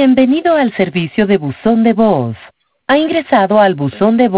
Bienvenido al servicio de buzón de voz. Ha ingresado al buzón de voz